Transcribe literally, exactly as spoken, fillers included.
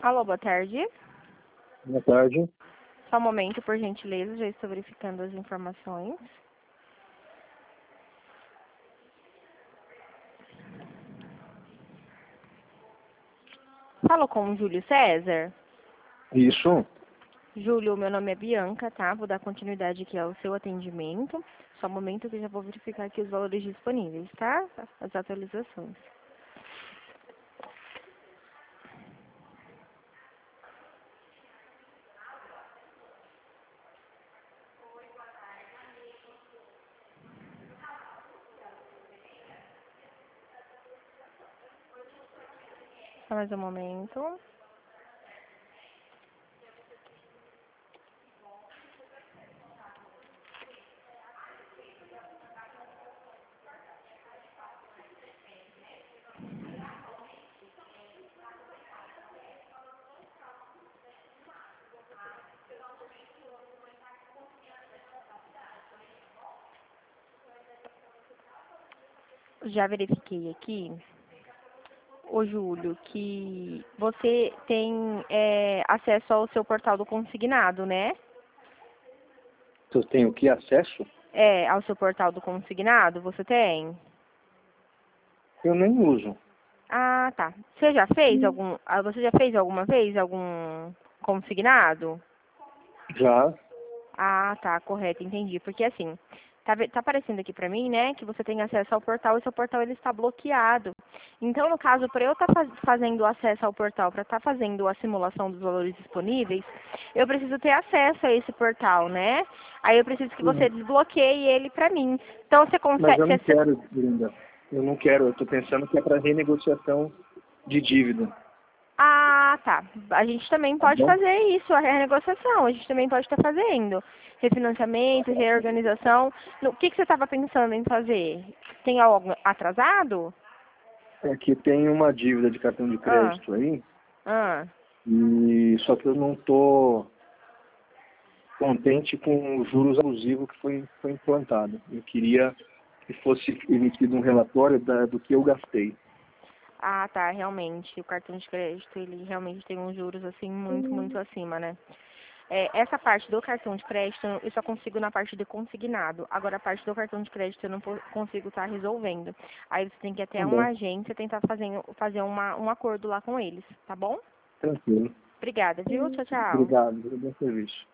Alô, boa tarde. Boa tarde. Só um momento, por gentileza, já estou verificando as informações. Falo com o Júlio César. Isso. Júlio, meu nome é Bianca, tá? Vou dar continuidade aqui ao seu atendimento. Só um momento que eu já vou verificar aqui os valores disponíveis, tá? As atualizações. Só mais um momento. Já verifiquei aqui, ô Júlio, que você tem é, acesso ao seu portal do consignado, né? Eu tenho que acesso? É, ao seu portal do consignado, você tem? Eu nem uso. Ah, tá. Você já fez algum, ah, você já fez alguma vez algum consignado? Já. Ah, tá, correto, entendi. Porque assim, tá, ve- tá aparecendo aqui pra mim, né, que você tem acesso ao portal e seu portal ele está bloqueado. Então, no caso, para eu estar fazendo o acesso ao portal, para estar fazendo a simulação dos valores disponíveis, eu preciso ter acesso a esse portal, né? Aí eu preciso que você Uhum. desbloqueie ele pra mim. Então, você Mas consegue... eu não Você, quero, Linda. Eu não quero. Eu estou pensando que é para renegociação de dívida. Ah, tá. A gente também Tá pode bom? fazer isso, a renegociação. A gente também pode estar fazendo. Refinanciamento, reorganização. No- O que, que você estava pensando em fazer? Tem algo atrasado? É que tem uma dívida de cartão de Ah, crédito aí. ah. E só que eu não estou contente com o juros abusivo que foi, foi implantado. Eu queria que fosse emitido um relatório da, do que eu gastei. Ah, tá, realmente. O cartão de crédito, ele realmente tem uns juros, assim, muito, muito acima, né? É, essa parte do cartão de crédito, eu só consigo na parte de consignado. Agora, a parte do cartão de crédito, eu não po- consigo estar resolvendo. Aí você tem que ir até Tá uma bom. agência tentar fazer, fazer uma, um acordo lá com eles, tá bom? Tranquilo. Obrigada, viu? Tchau, tchau. Obrigado. Bom serviço.